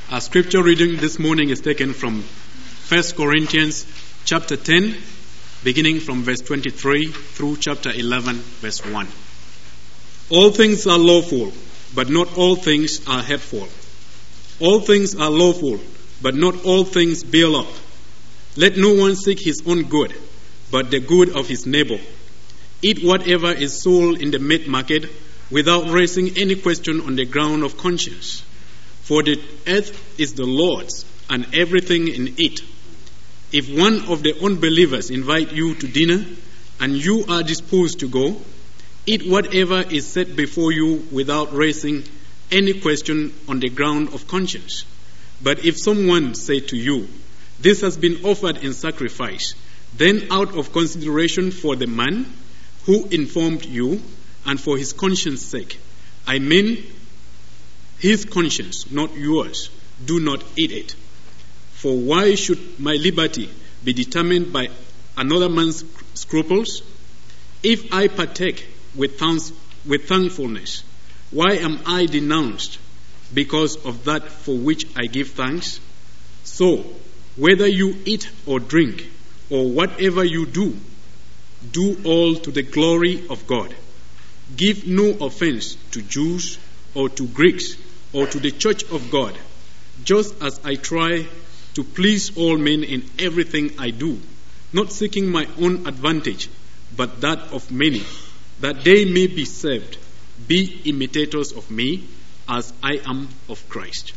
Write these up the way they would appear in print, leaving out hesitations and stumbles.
Our scripture reading this morning is taken from 1 Corinthians chapter 10, beginning from verse 23 through chapter 11, verse 1. All things are lawful, but not all things are helpful. All things are lawful, but not all things build up. Let no one seek his own good, but the good of his neighbor. Eat whatever is sold in the meat market without raising any question on the ground of conscience. For the earth is the Lord's, and everything in it. If one of the unbelievers invite you to dinner, and you are disposed to go, eat whatever is set before you without raising any question on the ground of conscience. But if someone say to you, "This has been offered in sacrifice," then out of consideration for the man who informed you, and for his conscience sake, I mean his conscience, not yours, do not eat it. For why should my liberty be determined by another man's scruples? If I partake with thankfulness, why am I denounced because of that for which I give thanks? So, whether you eat or drink, or whatever you do, do all to the glory of God. Give no offense to Jews or to Greeks or to the church of God, just as I try to please all men in everything I do, not seeking my own advantage, but that of many, that they may be saved. Be imitators of me, as I am of Christ.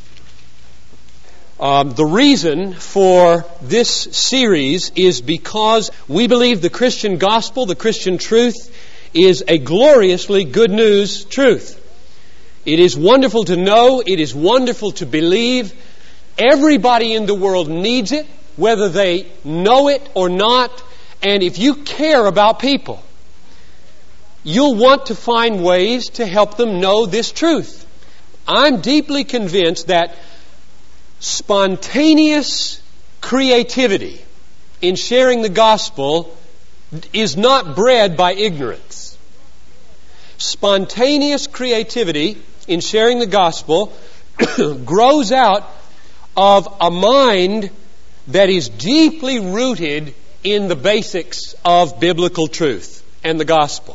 The reason for this series is because we believe the Christian gospel, the Christian truth, is a gloriously good news truth. It is wonderful to know. It is wonderful to believe. Everybody in the world needs it, whether they know it or not. And if you care about people, you'll want to find ways to help them know this truth. I'm deeply convinced that spontaneous creativity in sharing the gospel is not bred by ignorance. Spontaneous creativity in sharing the gospel grows out of a mind that is deeply rooted in the basics of biblical truth and the gospel.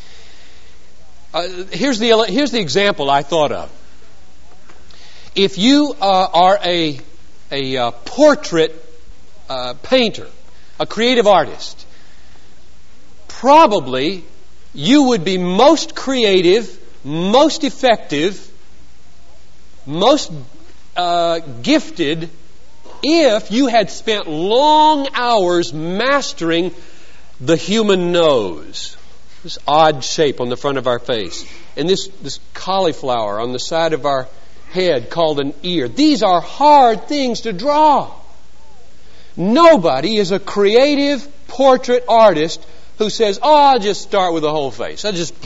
Here's the example I thought of. If you are a portrait painter, a creative artist, probably you would be most creative, most effective, most gifted if you had spent long hours mastering the human nose. This odd shape on the front of our face. And this cauliflower on the side of our head called an ear. These are hard things to draw. Nobody is a creative portrait artist who says, I'll just start with the whole face.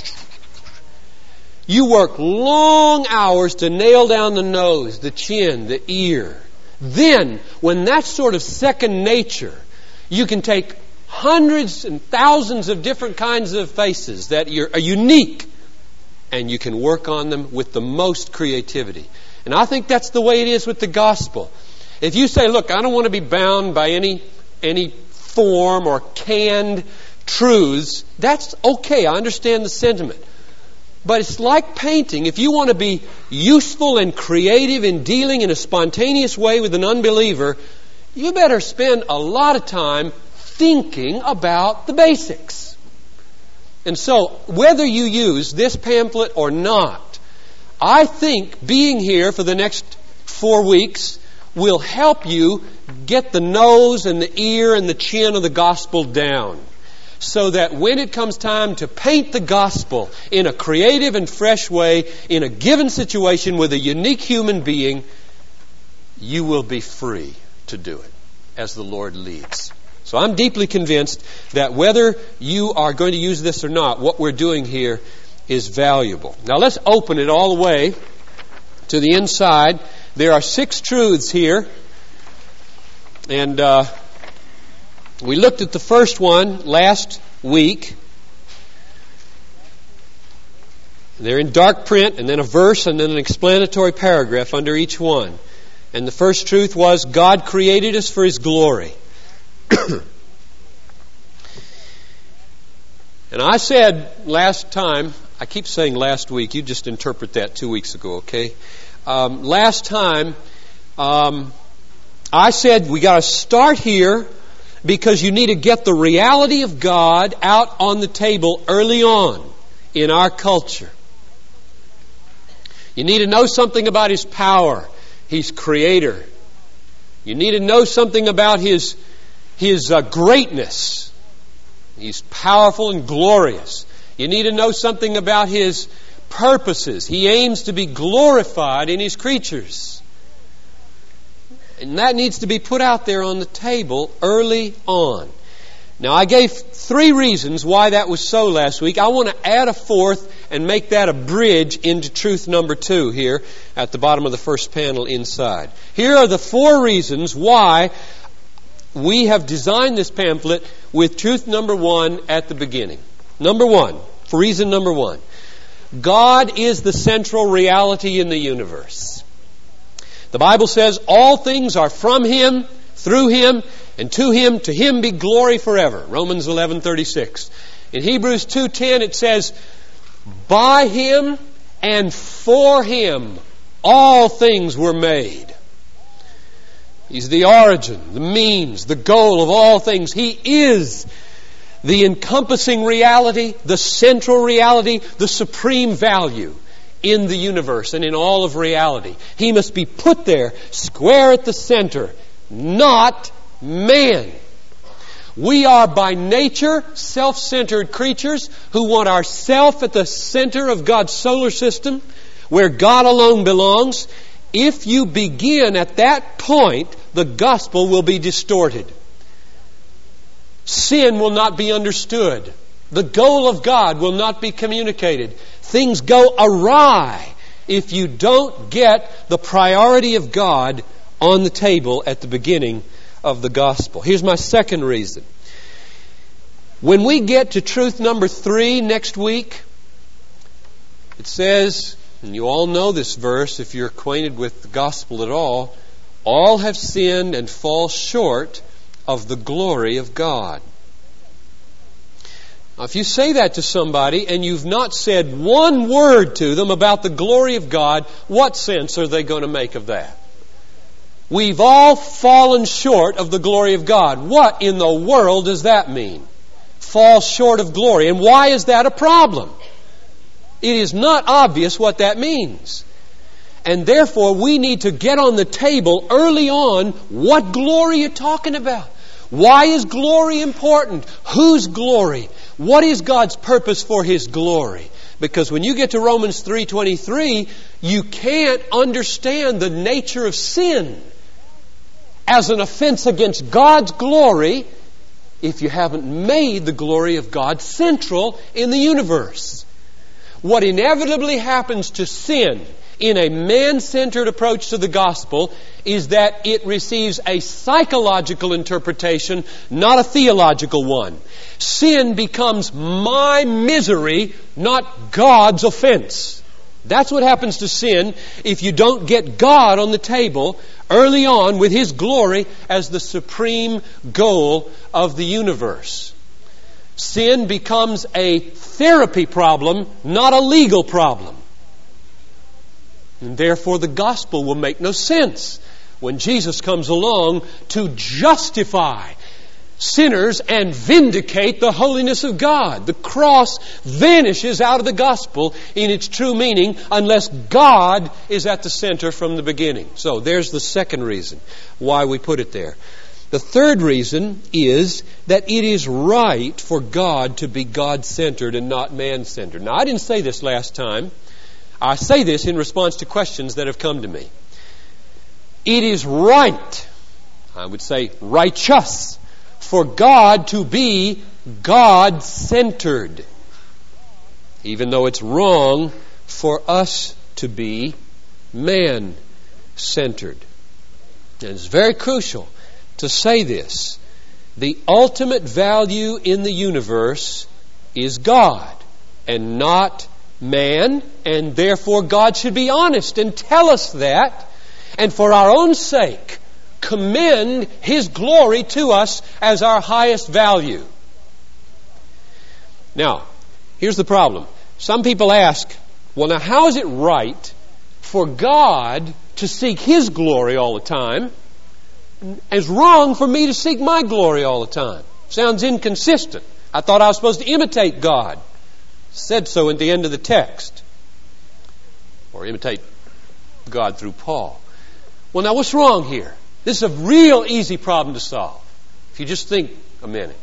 You work long hours to nail down the nose, the chin, the ear. Then, when that's sort of second nature, you can take hundreds and thousands of different kinds of faces that are unique, and you can work on them with the most creativity. And I think that's the way it is with the gospel. If you say, look, I don't want to be bound by any form or canned truths, that's okay. I understand the sentiment. But it's like painting. If you want to be useful and creative in dealing in a spontaneous way with an unbeliever, you better spend a lot of time thinking about the basics. And so, whether you use this pamphlet or not, I think being here for the next 4 weeks will help you get the nose and the ear and the chin of the gospel down, so that when it comes time to paint the gospel in a creative and fresh way, in a given situation with a unique human being, you will be free to do it as the Lord leads. So I'm deeply convinced that whether you are going to use this or not, what we're doing here is valuable. Now let's open it all the way to the inside. There are 6 truths here. And we looked at the first one last week. They're in dark print, and then a verse, and then an explanatory paragraph under each one. And the first truth was God created us for His glory. And I said last time, I keep saying last week, you just interpret that 2 weeks ago, okay? Last time, I said we got to start here because you need to get the reality of God out on the table early on in our culture. You need to know something about His power. He's Creator. You need to know something about His greatness. He's powerful and glorious. You need to know something about His purposes. He aims to be glorified in His creatures. And that needs to be put out there on the table early on. Now, I gave 3 reasons why that was so last week. I want to add a 4th and make that a bridge into truth number 2 here at the bottom of the first panel inside. Here are the 4 reasons why we have designed this pamphlet with truth number 1 at the beginning. Number 1, for reason number 1. God is the central reality in the universe. The Bible says all things are from Him, through Him, and to Him be glory forever. Romans 11:36. In Hebrews 2:10 it says, by Him and for Him all things were made. He's the origin, the means, the goal of all things. He is the encompassing reality, the central reality, the supreme value in the universe and in all of reality. He must be put there, square at the center, not man. We are by nature self-centered creatures who want ourself at the center of God's solar system, where God alone belongs. If you begin at that point, the gospel will be distorted. Sin will not be understood. The goal of God will not be communicated. Things go awry if you don't get the priority of God on the table at the beginning of the gospel. Here's my second reason. When we get to truth number 3 next week, it says, and you all know this verse if you're acquainted with the gospel at all have sinned and fall short of the glory of God. Now, if you say that to somebody and you've not said one word to them about the glory of God, what sense are they going to make of that? We've all fallen short of the glory of God. What in the world does that mean? Fall short of glory. And why is that a problem? It is not obvious what that means. And therefore, we need to get on the table early on what glory you're talking about. Why is glory important? Whose glory? What is God's purpose for His glory? Because when you get to Romans 3:23, you can't understand the nature of sin as an offense against God's glory if you haven't made the glory of God central in the universe. What inevitably happens to sin in a man-centered approach to the gospel is that it receives a psychological interpretation, not a theological one. Sin becomes my misery, not God's offense. That's what happens to sin if you don't get God on the table early on with His glory as the supreme goal of the universe. Sin becomes a therapy problem, not a legal problem. And therefore the gospel will make no sense when Jesus comes along to justify sinners and vindicate the holiness of God. The cross vanishes out of the gospel in its true meaning unless God is at the center from the beginning. So there's the second reason why we put it there. The third reason is that it is right for God to be God-centered and not man-centered. Now, I didn't say this last time. I say this in response to questions that have come to me. It is right, I would say righteous, for God to be God-centered, even though it's wrong for us to be man-centered. And it's very crucial to say this. The ultimate value in the universe is God and not man, and therefore God should be honest and tell us that and for our own sake commend His glory to us as our highest value. Now, here's the problem. Some people ask, well, now how is it right for God to seek His glory all the time, and it's wrong for me to seek my glory all the time? Sounds inconsistent. I thought I was supposed to imitate God. Said so at the end of the text. Or imitate God through Paul. Well, now what's wrong here? This is a real easy problem to solve. If you just think a minute.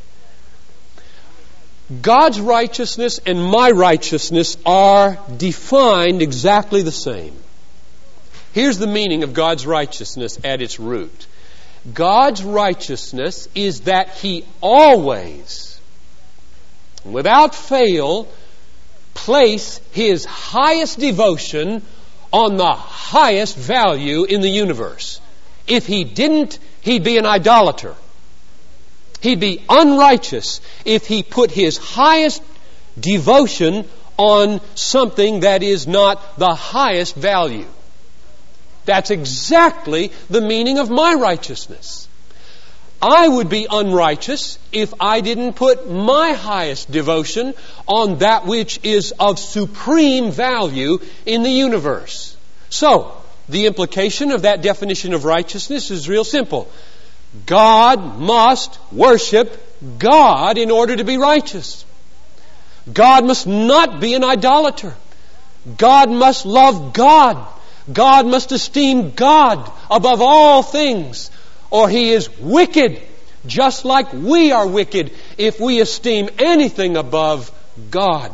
God's righteousness and my righteousness are defined exactly the same. Here's the meaning of God's righteousness at its root. God's righteousness is that He always, without fail, place His highest devotion on the highest value in the universe. If He didn't, He'd be an idolater. He'd be unrighteous if He put His highest devotion on something that is not the highest value. That's exactly the meaning of my righteousness. I would be unrighteous if I didn't put my highest devotion on that which is of supreme value in the universe. So, the implication of that definition of righteousness is real simple. God must worship God in order to be righteous. God must not be an idolater. God must love God. God must esteem God above all things, or He is wicked, just like we are wicked if we esteem anything above God.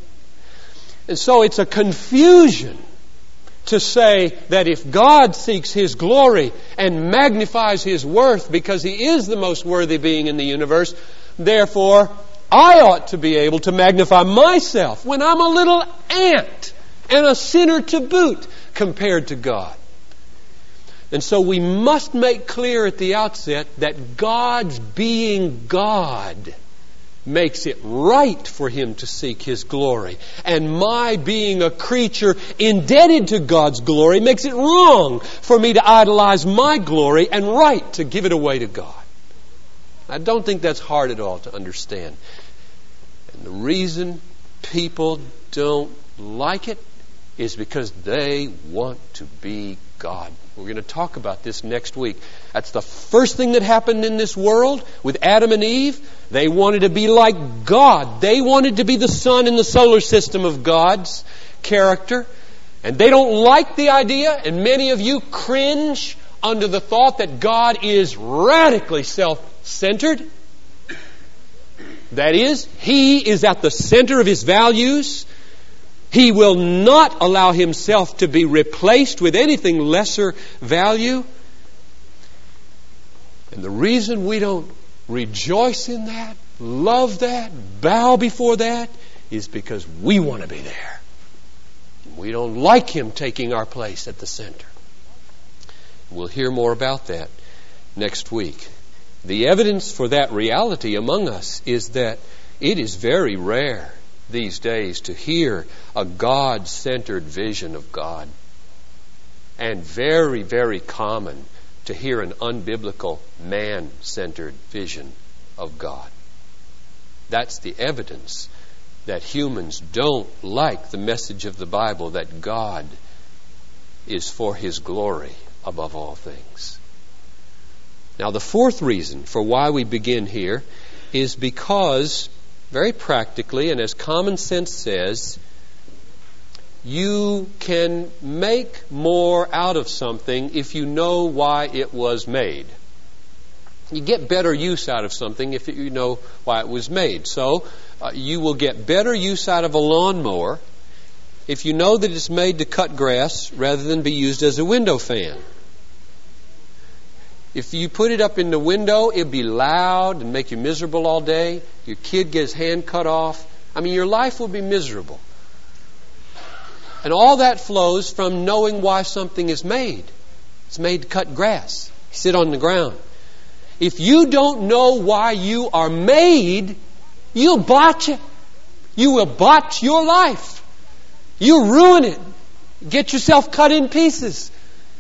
And so it's a confusion to say that if God seeks His glory and magnifies His worth because He is the most worthy being in the universe, therefore I ought to be able to magnify myself when I'm a little ant and a sinner to boot compared to God. And so we must make clear at the outset that God's being God makes it right for Him to seek His glory. And my being a creature indebted to God's glory makes it wrong for me to idolize my glory and right to give it away to God. I don't think that's hard at all to understand. And the reason people don't like it is because they want to be God. We're going to talk about this next week. That's the first thing that happened in this world with Adam and Eve. They wanted to be like God. They wanted to be the sun in the solar system of God's character. And they don't like the idea, and many of you cringe under the thought that God is radically self-centered. That is, He is at the center of His values. He will not allow Himself to be replaced with anything lesser value. And the reason we don't rejoice in that, love that, bow before that, is because we want to be there. We don't like Him taking our place at the center. We'll hear more about that next week. The evidence for that reality among us is that it is very rare these days to hear a God-centered vision of God. And very, very common to hear an unbiblical man-centered vision of God. That's the evidence that humans don't like the message of the Bible that God is for His glory above all things. Now, the fourth reason for why we begin here is because, very practically, and as common sense says, you can make more out of something if you know why it was made. You get better use out of something if you know why it was made. So, you will get better use out of a lawnmower if you know that it's made to cut grass rather than be used as a window fan. If you put it up in the window, it'll be loud and make you miserable all day. Your kid gets his hand cut off. Your life will be miserable. And all that flows from knowing why something is made. It's made to cut grass. Sit on the ground. If you don't know why you are made, you'll botch it. You will botch your life. You'll ruin it. Get yourself cut in pieces.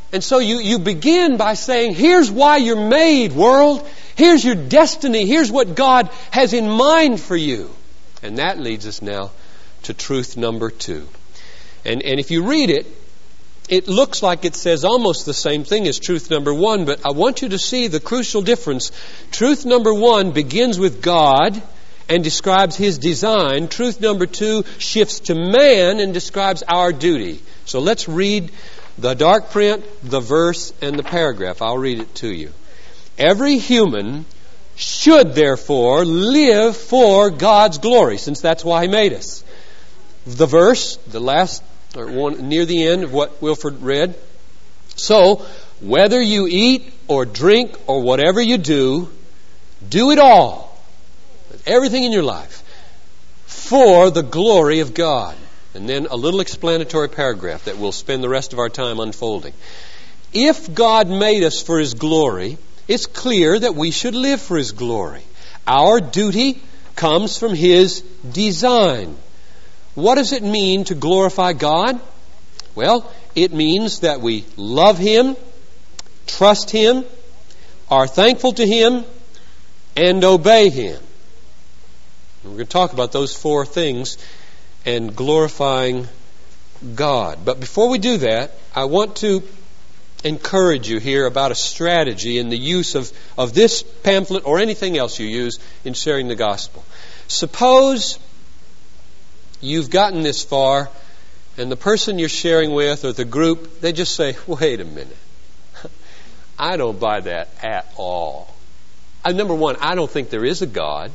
And so you begin by saying, here's why you're made, world. Here's your destiny. Here's what God has in mind for you. And that leads us now to truth number 2. And if you read it, it looks like it says almost the same thing as truth number 1, but I want you to see the crucial difference. Truth number 1 begins with God and describes His design. Truth number 2 shifts to man and describes our duty. So let's read the dark print, the verse, and the paragraph. I'll read it to you. Every human should therefore live for God's glory, since that's why He made us. The verse, the last, or one near the end of what Wilford read. So, whether you eat or drink or whatever you do it all, everything in your life, for the glory of God. And then a little explanatory paragraph that we'll spend the rest of our time unfolding. If God made us for His glory, it's clear that we should live for His glory. Our duty comes from His design. What does it mean to glorify God? Well, it means that we love Him, trust Him, are thankful to Him, and obey Him. And we're going to talk about those 4 things and glorifying God. But before we do that, I want to encourage you here about a strategy in the use of this pamphlet or anything else you use in sharing the gospel. Suppose you've gotten this far and the person you're sharing with or the group, they just say, wait a minute. I don't buy that at all. Number 1, I don't think there is a God.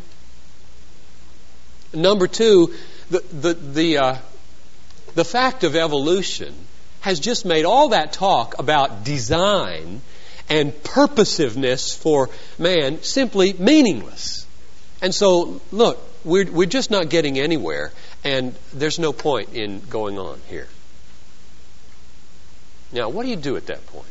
Number 2, the fact of evolution has just made all that talk about design and purposiveness for man simply meaningless. And so, look, we're just not getting anywhere, and there's no point in going on here. Now, what do you do at that point?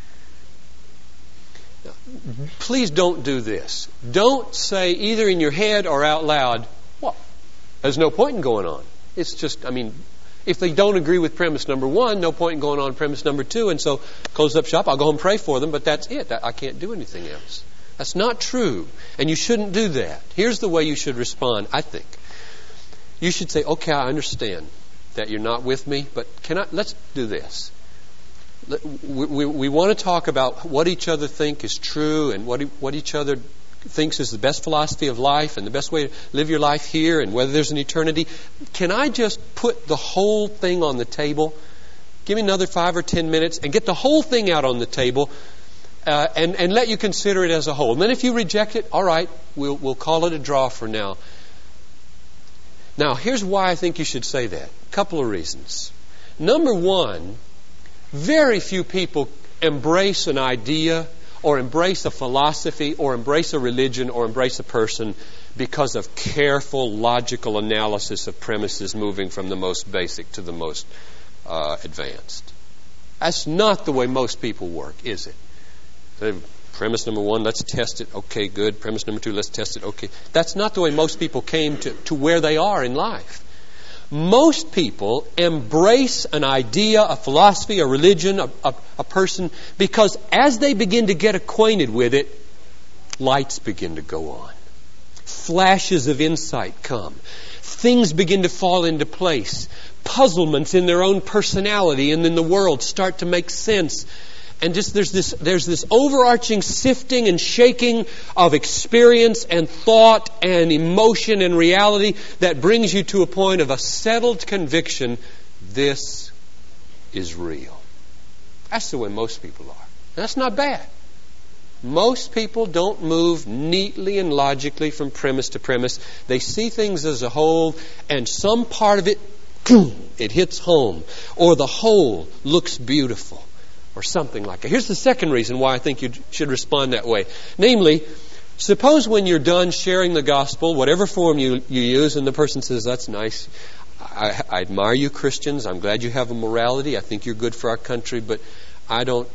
Now, please don't do this. Don't say either in your head or out loud, well, there's no point in going on. It's just, if they don't agree with premise number 1, no point in going on premise number 2, and so close up shop, I'll go home and pray for them, but that's it. I can't do anything else. That's not true, and you shouldn't do that. Here's the way you should respond, I think. You should say, okay, I understand that you're not with me, but let's do this. We want to talk about what each other think is true and what each other thinks is the best philosophy of life and the best way to live your life here and whether there's an eternity. Can I just put the whole thing on the table? Give me another 5 or 10 minutes and get the whole thing out on the table and let you consider it as a whole. And then if you reject it, all right, we'll call it a draw for now. Now, here's why I think you should say that. A couple of reasons. Number 1, very few people embrace an idea or embrace a philosophy or embrace a religion or embrace a person because of careful, logical analysis of premises moving from the most basic to the most advanced. That's not the way most people work, is it? So, premise number 1, let's test it. Okay, good. Premise number 2, let's test it. Okay. That's not the way most people came to where they are in life. Most people embrace an idea, a philosophy, a religion, a person, because as they begin to get acquainted with it, lights begin to go on. Flashes of insight come. Things begin to fall into place. Puzzlements in their own personality and in the world start to make sense. And just there's this overarching sifting and shaking of experience and thought and emotion and reality that brings you to a point of a settled conviction. This is real. That's the way most people are. That's not bad. Most people don't move neatly and logically from premise to premise. They see things as a whole, and some part of it, it hits home, or the whole looks beautiful, or something like that. Here's the second reason why I think you should respond that way. Namely, suppose when you're done sharing the gospel, whatever form you use, and the person says, that's nice. I admire you Christians. I'm glad you have a morality. I think you're good for our country, but I don't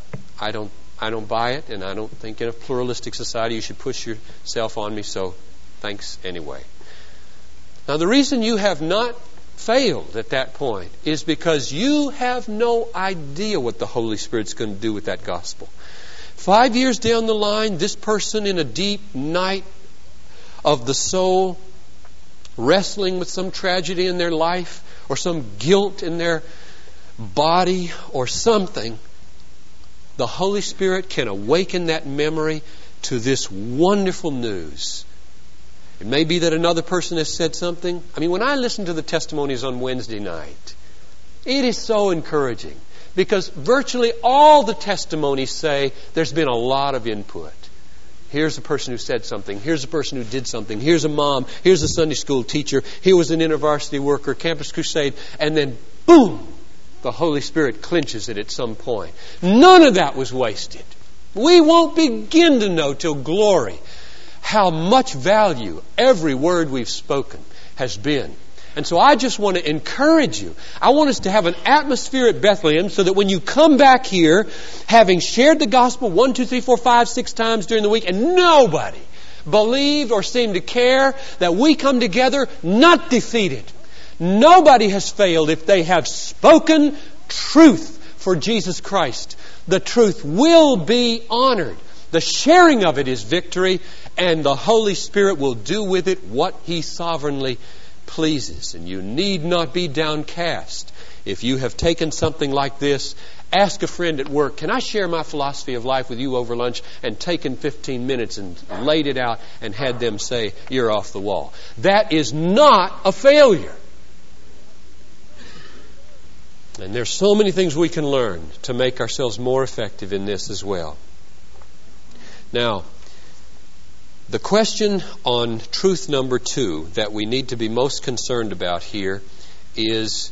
buy it, and I don't think in a pluralistic society you should push yourself on me, so thanks anyway. Now, the reason you have not failed at that point is because you have no idea what the Holy Spirit's going to do with that gospel. 5 years down the line, this person in a deep night of the soul, wrestling with some tragedy in their life or some guilt in their body or something, the Holy Spirit can awaken that memory to this wonderful news. It may be that another person has said something. I mean, when I listen to the testimonies on Wednesday night, it is so encouraging because virtually all the testimonies say there's been a lot of input. Here's a person who said something. Here's a person who did something. Here's a mom. Here's a Sunday school teacher. Here was an InterVarsity worker, Campus Crusade. And then, boom, the Holy Spirit clinches it at some point. None of that was wasted. We won't begin to know till glory how much value every word we've spoken has been. And so I just want to encourage you. I want us to have an atmosphere at Bethlehem so that when you come back here, having shared the gospel 1, 2, 3, 4, 5, 6 times during the week, and nobody believed or seemed to care, that we come together not defeated. Nobody has failed if they have spoken truth for Jesus Christ. The truth will be honored. The sharing of it is victory, and the Holy Spirit will do with it what He sovereignly pleases. And you need not be downcast. If you have taken something like this, ask a friend at work, can I share my philosophy of life with you over lunch? And taken 15 minutes and laid it out and had them say, you're off the wall. That is not a failure. And there's so many things we can learn to make ourselves more effective in this as well. Now, the question on truth number 2 that we need to be most concerned about here is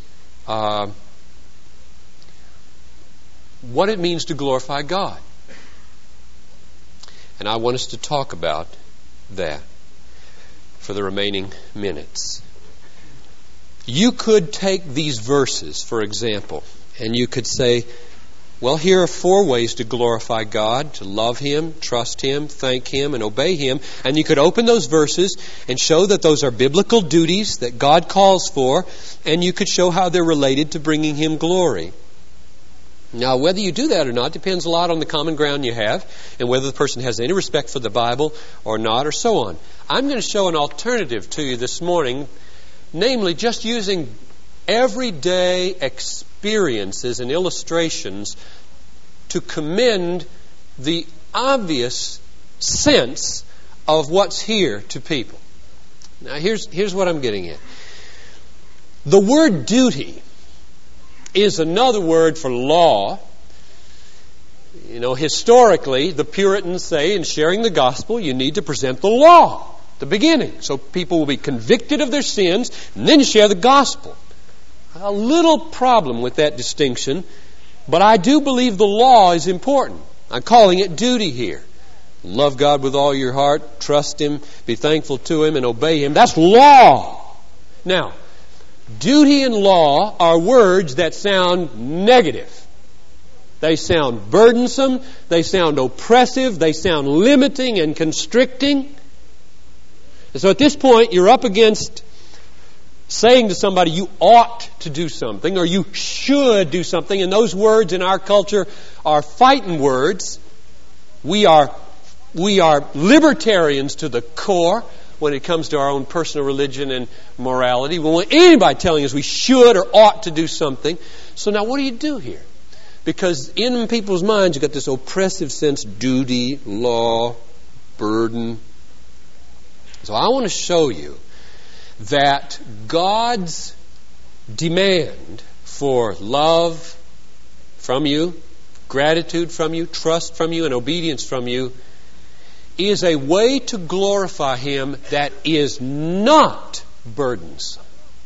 what it means to glorify God. And I want us to talk about that for the remaining minutes. You could take these verses, for example, and you could say, well, here are 4 ways to glorify God: to love Him, trust Him, thank Him, and obey Him. And you could open those verses and show that those are biblical duties that God calls for, and you could show how they're related to bringing Him glory. Now, whether you do that or not depends a lot on the common ground you have and whether the person has any respect for the Bible or not, or so on. I'm going to show an alternative to you this morning, namely just using everyday experiences and illustrations to commend the obvious sense of what's here to people. Now, here's what I'm getting at. The word duty is another word for law. You know, historically, the Puritans say in sharing the gospel, you need to present the law at the beginning, so people will be convicted of their sins, and then you share the gospel. A little problem with that distinction, but I do believe the law is important. I'm calling it duty here. Love God with all your heart, trust Him, be thankful to Him, and obey Him. That's law. Now, duty and law are words that sound negative. They sound burdensome, they sound oppressive, they sound limiting and constricting. And so at this point, you're up against saying to somebody, you ought to do something, or you should do something. And those words in our culture are fighting words. We are libertarians to the core when it comes to our own personal religion and morality. We don't want anybody telling us we should or ought to do something. So now what do you do here? Because in people's minds, you've got this oppressive sense, duty, law, burden. So I want to show you that God's demand for love from you, gratitude from you, trust from you, and obedience from you is a way to glorify Him that is not burdensome.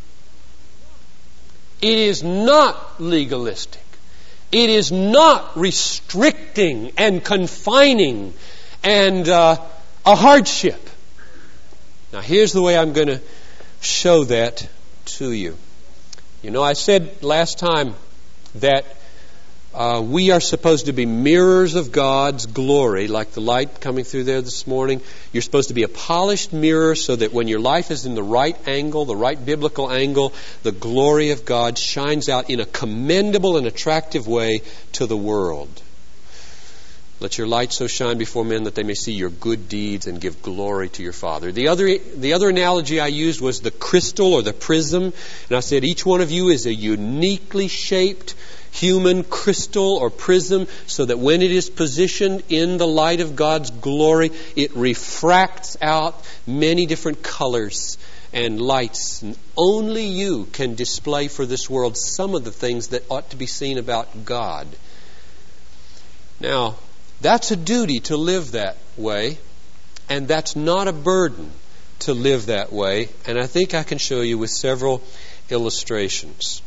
It is not legalistic. It is not restricting and confining and a hardship. Now here's the way I'm going to show that to you. You know, I said last time that We are supposed to be mirrors of God's glory, like the light coming through there this morning. You're supposed to be a polished mirror so that when your life is in the right angle, the right biblical angle, the glory of God shines out in a commendable and attractive way to the world. Let your light so shine before men that they may see your good deeds and give glory to your Father. The other analogy I used was the crystal or the prism. And I said each one of you is a uniquely shaped human crystal or prism, so that when it is positioned in the light of God's glory, it refracts out many different colors and lights. And only you can display for this world some of the things that ought to be seen about God. Now, that's a duty to live that way, and that's not a burden to live that way. And I think I can show you with several illustrations.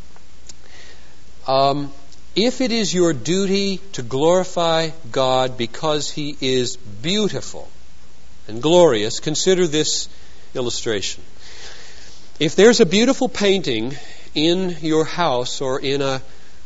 If it is your duty to glorify God because He is beautiful and glorious, consider this illustration. If there's a beautiful painting in your house or in a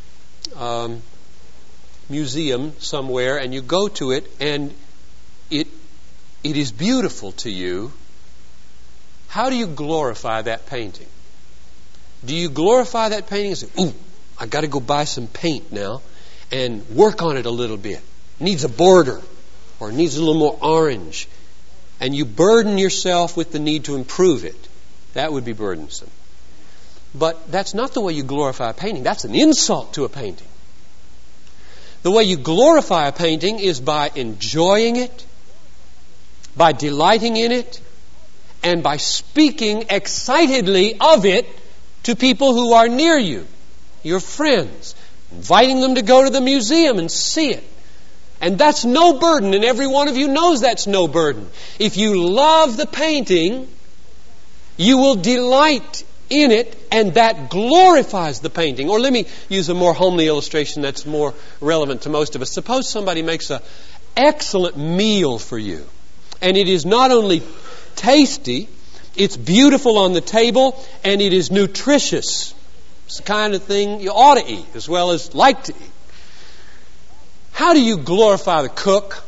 museum somewhere, and you go to it and it is beautiful to you, how do you glorify that painting? Do you glorify that painting and say, ooh, I got to go buy some paint now and work on it a little bit. It needs a border, or it needs a little more orange. And you burden yourself with the need to improve it. That would be burdensome. But that's not the way you glorify a painting. That's an insult to a painting. The way you glorify a painting is by enjoying it, by delighting in it, and by speaking excitedly of it to people who are near you, your friends, inviting them to go to the museum and see it. And that's no burden, and every one of you knows that's no burden. If you love the painting, you will delight in it, and that glorifies the painting. Or let me use a more homely illustration that's more relevant to most of us. Suppose somebody makes an excellent meal for you, and it is not only tasty, it's beautiful on the table, and it is nutritious. It's the kind of thing you ought to eat as well as like to eat. How do you glorify the cook?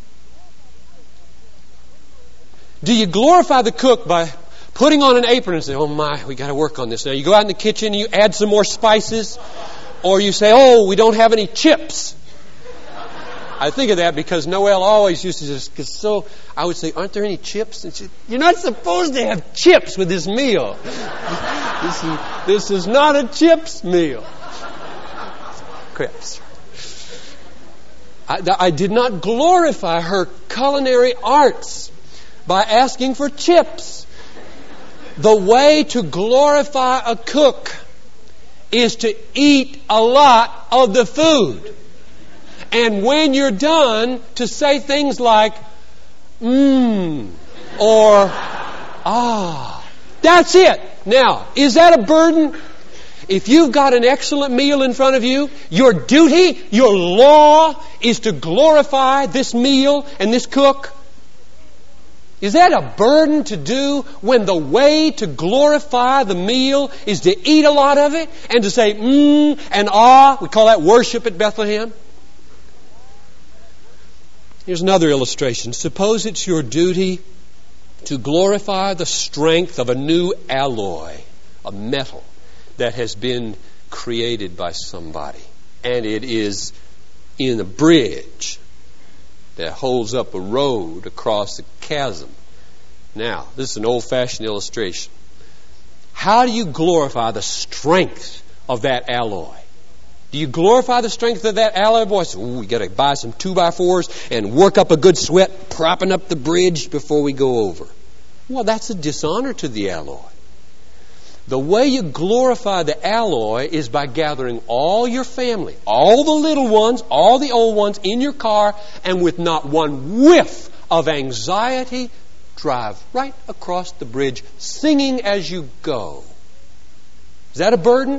Do you glorify the cook by putting on an apron and say, oh my, we got to work on this now? You go out in the kitchen and you add some more spices, or you say, oh, we don't have any chips. I think of that because Noelle always used to just get so, I would say, aren't there any chips? And she said, you're not supposed to have chips with this meal. This is not a chips meal. Crepes. I did not glorify her culinary arts by asking for chips. The way to glorify a cook is to eat a lot of the food. And when you're done, to say things like, or, that's it. Now, is that a burden? If you've got an excellent meal in front of you, your duty, your law is to glorify this meal and this cook. Is that a burden to do when the way to glorify the meal is to eat a lot of it and to say and ah? We call that worship at Bethlehem. Here's another illustration. Suppose it's your duty to glorify the strength of a new alloy, a metal that has been created by somebody. And it is in a bridge that holds up a road across a chasm. Now, this is an old-fashioned illustration. How do you glorify the strength of that alloy? Do you glorify the strength of that alloy? Boy, we got to buy some 2x4s and work up a good sweat propping up the bridge before we go over. Well, that's a dishonor to the alloy. The way you glorify the alloy is by gathering all your family, all the little ones, all the old ones in your car, and with not one whiff of anxiety, drive right across the bridge singing as you go. Is that a burden?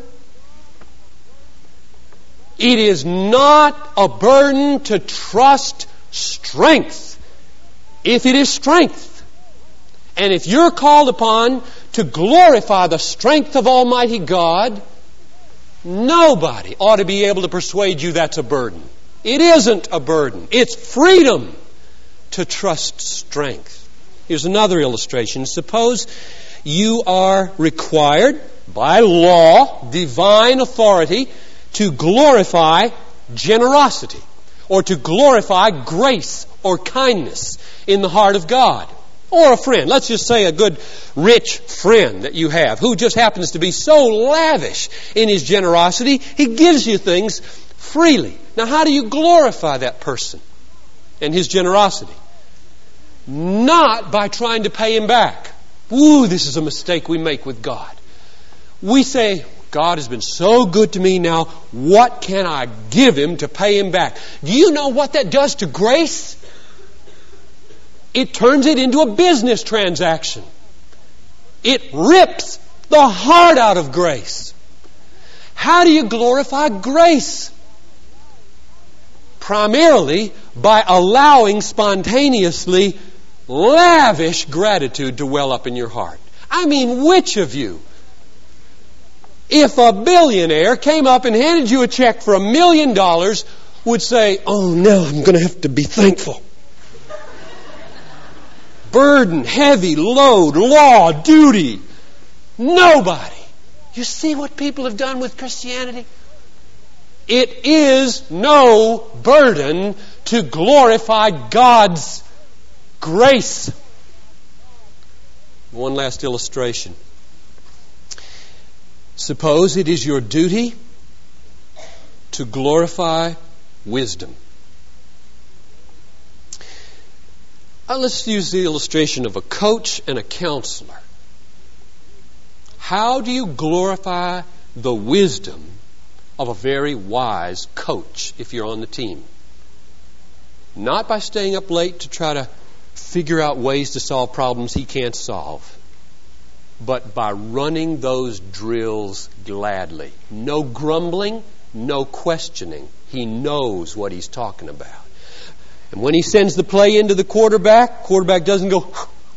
It is not a burden to trust strength, if it is strength. And if you're called upon to glorify the strength of Almighty God, Nobody ought to be able to persuade you that's a burden. It isn't a burden. It's freedom to trust strength. Here's another illustration. Suppose you are required by law, divine authority, to glorify generosity or to glorify grace or kindness in the heart of God. Or a friend, let's just say a good rich friend that you have who just happens to be so lavish in his generosity, he gives you things freely. Now, how do you glorify that person and his generosity? Not by trying to pay him back. Ooh, this is a mistake we make with God. We say, God has been so good to me now, what can I give Him to pay Him back? Do you know what that does to grace? It turns it into a business transaction. It rips the heart out of grace. How do you glorify grace? Primarily by allowing spontaneously lavish gratitude to well up in your heart. I mean, which of you, if a billionaire came up and handed you a check for $1 million, would say, oh, now I'm going to have to be thankful? Burden, heavy load, law, duty. Nobody. You see what people have done with Christianity? It is no burden to glorify God's grace. One last illustration. Suppose it is your duty to glorify wisdom. Let's use the illustration of a coach and a counselor. How do you glorify the wisdom of a very wise coach if you're on the team? Not by staying up late to try to figure out ways to solve problems he can't solve, but by running those drills gladly. No grumbling, no questioning. He knows what he's talking about. And when he sends the play into the quarterback doesn't go,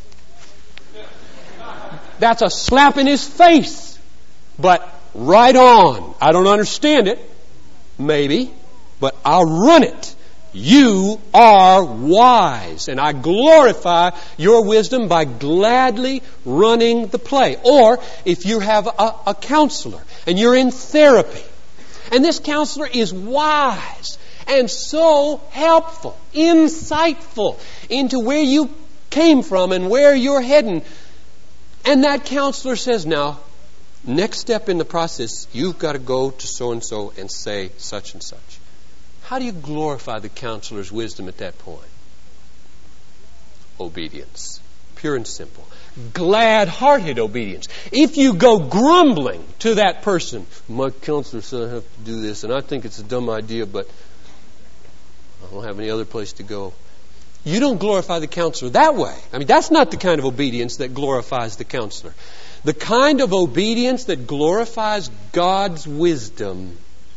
that's a slap in his face. But right on. I don't understand it, maybe, but I'll run it. You are wise, and I glorify your wisdom by gladly running the play. Or if you have a counselor and you're in therapy, and this counselor is wise and so helpful, insightful into where you came from and where you're heading, and that counselor says, now, next step in the process, you've got to go to so-and-so and say such and such. How do you glorify the counselor's wisdom at that point? Obedience. Pure and simple. Glad-hearted obedience. If you go grumbling to that person, my counselor said I have to do this, and I think it's a dumb idea, but I don't have any other place to go. You don't glorify the counselor that way. I mean, that's not the kind of obedience that glorifies the counselor. The kind of obedience that glorifies God's wisdom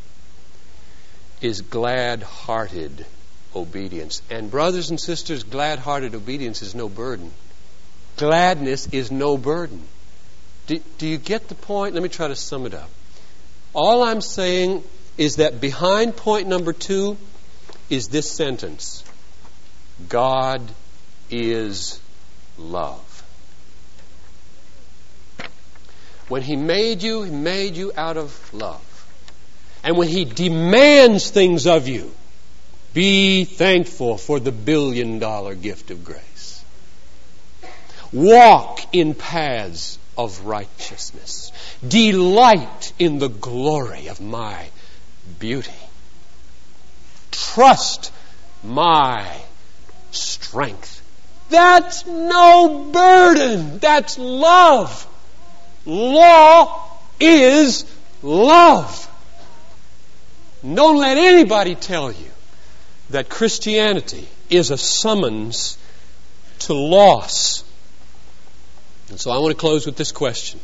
is glad-hearted obedience. And brothers and sisters, glad-hearted obedience is no burden. Gladness is no burden. Do you get the point? Let me try to sum it up. All I'm saying is that behind point number 2 is this sentence. God is love. When He made you out of love. And when He demands things of you, be thankful for the $1 billion gift of grace. Walk in paths of righteousness. Delight in the glory of my beauty. Trust my strength. That's no burden. That's love. Law is love. Don't let anybody tell you that Christianity is a summons to loss. And so I want to close with this question.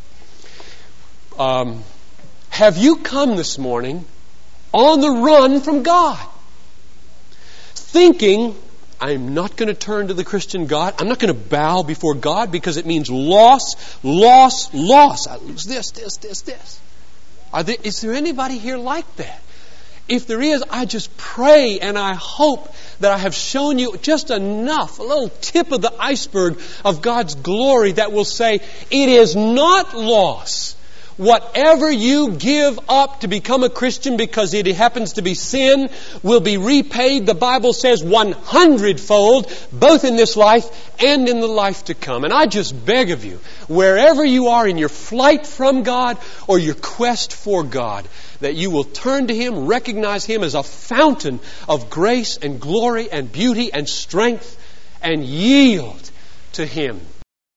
Have you come this morning on the run from God? Thinking, I'm not going to turn to the Christian God. I'm not going to bow before God because it means loss, loss, loss. I lose this. Is there anybody here like that? If there is, I just pray and I hope that I have shown you just enough, a little tip of the iceberg of God's glory that will say, it is not loss. Whatever you give up to become a Christian because it happens to be sin will be repaid, the Bible says, 100-fold, both in this life and in the life to come. And I just beg of you, wherever you are in your flight from God or your quest for God, that you will turn to Him, recognize Him as a fountain of grace and glory and beauty and strength, and yield to Him